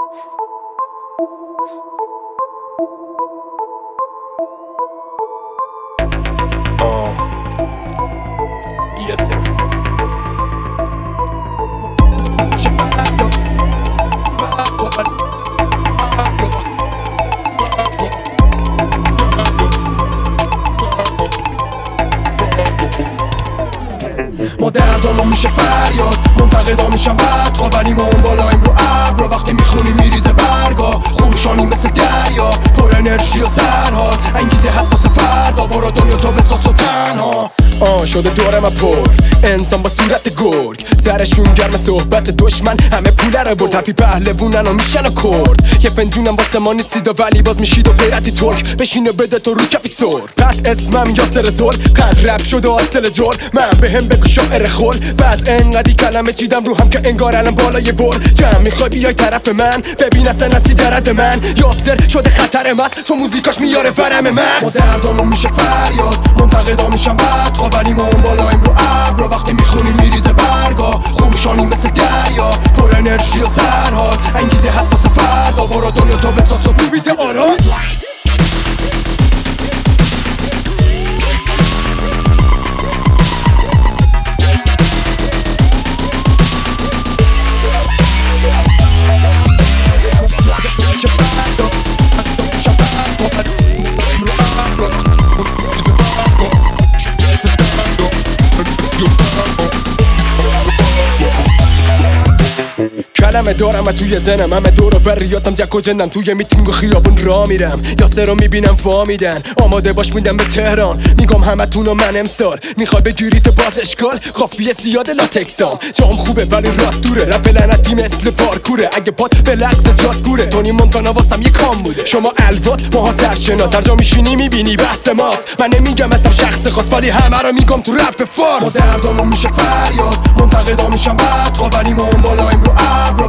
Yes sir. ما دردامون میشه فریاد، منتقدا میشن بدخواه، ولی ما اون بالایم رو ابرا. وقتی میخونی میریزه برگا، خروشانی مثل دریا، پر انرژی و سرحال، انگیزه هست واسه فردا. برو دنیا تو بساز و تنها شده دورم پر انسان با صورت گرگ، سرشون گرم صحبت دشمن، همه پوله رو برد، حرفی پهلوونن و میشن و کرد. یه فنجونم واسه ما نیستید و ولی باز میشید و غیرتی ترک، بشینه بده تو رو کفی سر. پس اسمم یاسر زل، قد رپ شده حاصل جور، من بهم بگو شاعر خل، و از انقدی کلمه چیدم رو هم که انگار الان بالای بر. جمع میخوای بیای طرف من، ببین اصلا نسی درد من، یاسر شده خطر مست چون موزیکاش میاره ورم من. ما دردامون میشه فریاد، منتقدا میشن بدخواه، ولی ما اون بالایم رو ابرا. وقتی میخونی میریزه برگا، خروشانی مثل دریا، پر انرژی و سرحال، انگیزه هست واسه فردا. برو دنیا تو بساز و بیت آرام. کلمه دارم توی زنم، همه دور و فریاتم جک و جندم، توی میتینگ و خیابون را میرم، یاسر رو میبینم فامیدن، آماده باش میدم به تهران، میگم همه تونو من امسال میخوای بگیری تو باز اشکال، قافیه زیاده لاتکسام، جام خوبه ولی رات دوره، رپ لعنتی مثل پارکوره، اگه پات به لغز جات گوره، تونی مونتانا واسم یه کام بوده، شما الوات ماها سرشناس، هر جا میشینی میبینی بحث ماست، من نمیگم مثلا شخص خاص ولی همه رو میگم تو رپ فارس. ما دردامون میشه فریاد، منتقدا میشن بدخواه، ولی ما اون بالایم رو ابرا.